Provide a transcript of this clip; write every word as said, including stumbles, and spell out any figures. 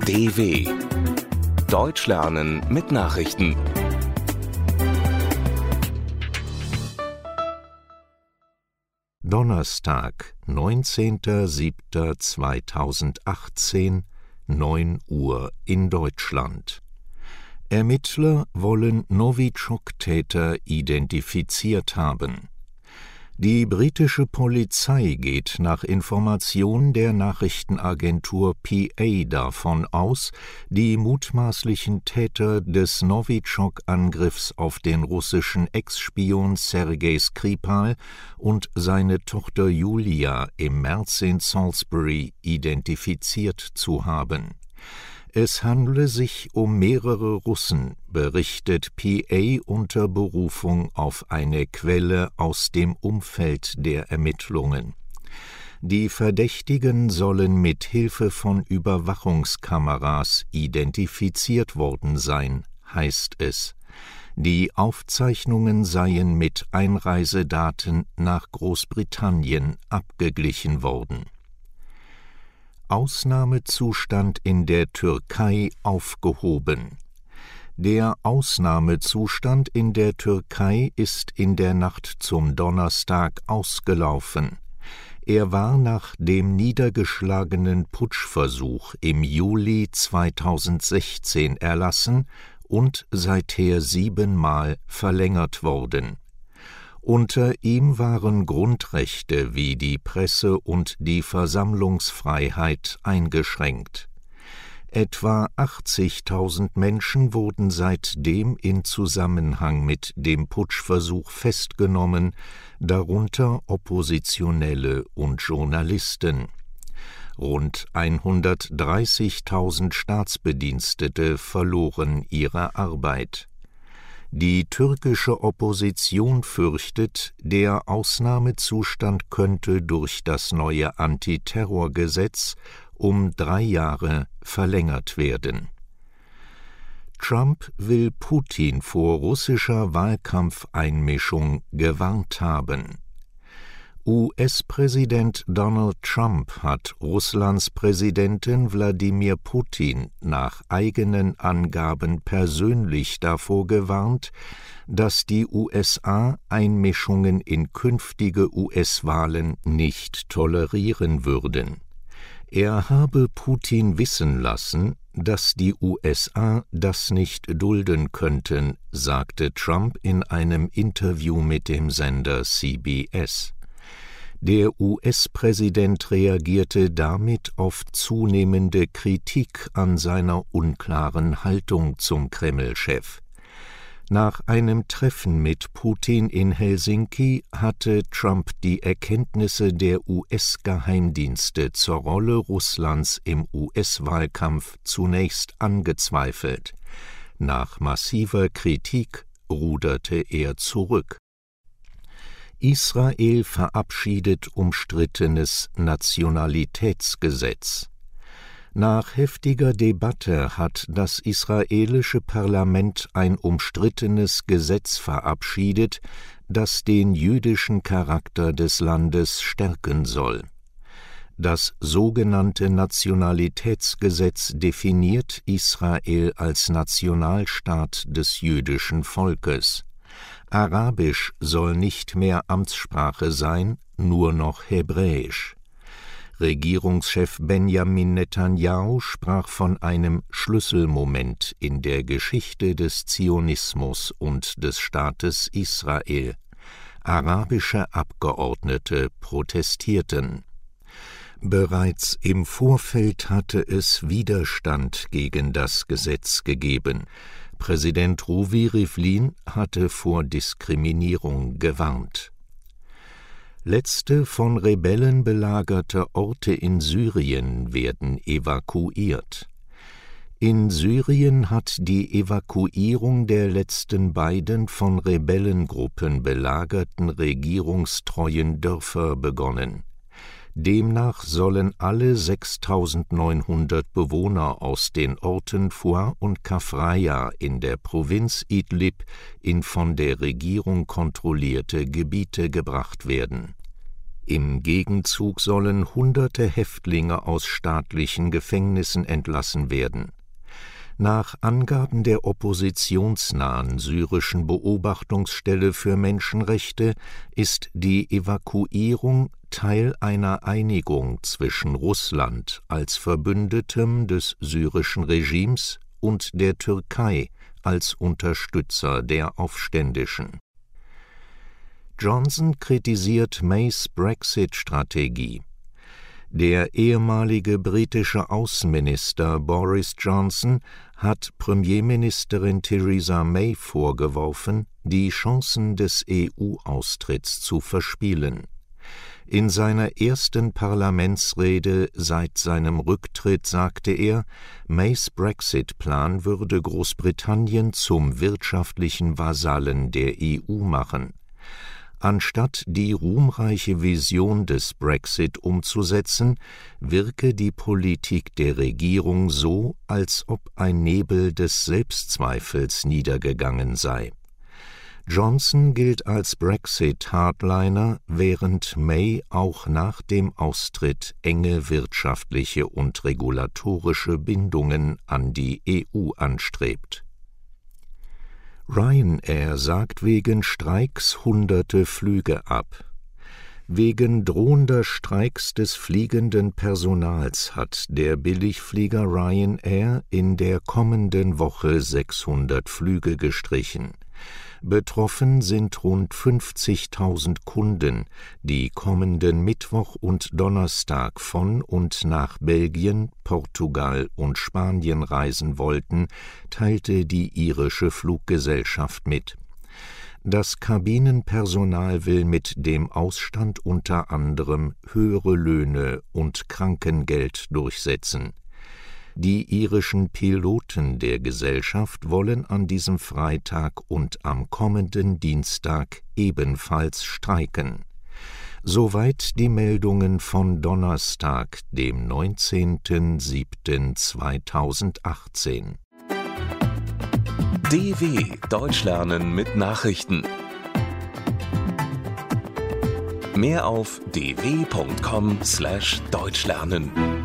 D W Deutsch lernen mit Nachrichten. Donnerstag, neunzehnter siebter zweitausendachtzehn, neun Uhr in Deutschland. Ermittler wollen Novichok-Täter identifiziert haben. Die britische Polizei geht nach Information der Nachrichtenagentur P A davon aus, die mutmaßlichen Täter des Novichok-Angriffs auf den russischen Ex-Spion Sergei Skripal und seine Tochter Julia im März in Salisbury identifiziert zu haben. Es handle sich um mehrere Russen, berichtet P A unter Berufung auf eine Quelle aus dem Umfeld der Ermittlungen. Die Verdächtigen sollen mit Hilfe von Überwachungskameras identifiziert worden sein, heißt es. Die Aufzeichnungen seien mit Einreisedaten nach Großbritannien abgeglichen worden. Ausnahmezustand in der Türkei aufgehoben. Der Ausnahmezustand in der Türkei ist in der Nacht zum Donnerstag ausgelaufen. Er war nach dem niedergeschlagenen Putschversuch im Juli zweitausendsechzehn erlassen und seither siebenmal verlängert worden. Unter ihm waren Grundrechte wie die Presse- und die Versammlungsfreiheit eingeschränkt. Etwa achtzigtausend Menschen wurden seitdem in Zusammenhang mit dem Putschversuch festgenommen, darunter Oppositionelle und Journalisten. Rund hundertdreißigtausend Staatsbedienstete verloren ihre Arbeit. Die türkische Opposition fürchtet, der Ausnahmezustand könnte durch das neue Antiterrorgesetz um drei Jahre verlängert werden. Trump will Putin vor russischer Wahlkampfeinmischung gewarnt haben. U S-Präsident Donald Trump hat Russlands Präsidenten Wladimir Putin nach eigenen Angaben persönlich davor gewarnt, dass die U S A Einmischungen in künftige U S-Wahlen nicht tolerieren würden. Er habe Putin wissen lassen, dass die U S A das nicht dulden könnten, sagte Trump in einem Interview mit dem Sender C B S. Der U S-Präsident reagierte damit auf zunehmende Kritik an seiner unklaren Haltung zum Kreml-Chef. Nach einem Treffen mit Putin in Helsinki hatte Trump die Erkenntnisse der U S-Geheimdienste zur Rolle Russlands im U S-Wahlkampf zunächst angezweifelt. Nach massiver Kritik ruderte er zurück. Israel verabschiedet umstrittenes Nationalitätsgesetz. Nach heftiger Debatte hat das israelische Parlament ein umstrittenes Gesetz verabschiedet, das den jüdischen Charakter des Landes stärken soll. Das sogenannte Nationalitätsgesetz definiert Israel als Nationalstaat des jüdischen Volkes. Arabisch soll nicht mehr Amtssprache sein, nur noch Hebräisch. Regierungschef Benjamin Netanyahu sprach von einem Schlüsselmoment in der Geschichte des Zionismus und des Staates Israel. Arabische Abgeordnete protestierten. Bereits im Vorfeld hatte es Widerstand gegen das Gesetz gegeben. Präsident Ruvi Rivlin hatte vor Diskriminierung gewarnt. Letzte von Rebellen belagerte Orte in Syrien werden evakuiert. In Syrien hat die Evakuierung der letzten beiden von Rebellengruppen belagerten regierungstreuen Dörfer begonnen. Demnach sollen alle sechstausendneunhundert Bewohner aus den Orten Foua und Kafraya in der Provinz Idlib in von der Regierung kontrollierte Gebiete gebracht werden. Im Gegenzug sollen hunderte Häftlinge aus staatlichen Gefängnissen entlassen werden. Nach Angaben der oppositionsnahen syrischen Beobachtungsstelle für Menschenrechte ist die Evakuierung Teil einer Einigung zwischen Russland als Verbündetem des syrischen Regimes und der Türkei als Unterstützer der Aufständischen. Johnson kritisiert Mays Brexit-Strategie. Der ehemalige britische Außenminister Boris Johnson hat Premierministerin Theresa May vorgeworfen, die Chancen des E U-Austritts zu verspielen. In seiner ersten Parlamentsrede seit seinem Rücktritt sagte er, Mays Brexit-Plan würde Großbritannien zum wirtschaftlichen Vasallen der E U machen. Anstatt die ruhmreiche Vision des Brexit umzusetzen, wirke die Politik der Regierung so, als ob ein Nebel des Selbstzweifels niedergegangen sei. Johnson gilt als Brexit-Hardliner, während May auch nach dem Austritt enge wirtschaftliche und regulatorische Bindungen an die E U anstrebt. Ryanair sagt wegen Streiks hunderte Flüge ab. Wegen drohender Streiks des fliegenden Personals hat der Billigflieger Ryanair in der kommenden Woche sechshundert Flüge gestrichen. Betroffen sind rund fünfzigtausend Kunden, die kommenden Mittwoch und Donnerstag von und nach Belgien, Portugal und Spanien reisen wollten, teilte die irische Fluggesellschaft mit. Das Kabinenpersonal will mit dem Ausstand unter anderem höhere Löhne und Krankengeld durchsetzen. Die irischen Piloten der Gesellschaft wollen an diesem Freitag und am kommenden Dienstag ebenfalls streiken. Soweit die Meldungen von Donnerstag, dem neunzehnten siebten zweitausendachtzehn. D W Deutsch lernen mit Nachrichten. Mehr auf d w punkt com slash deutschlernen.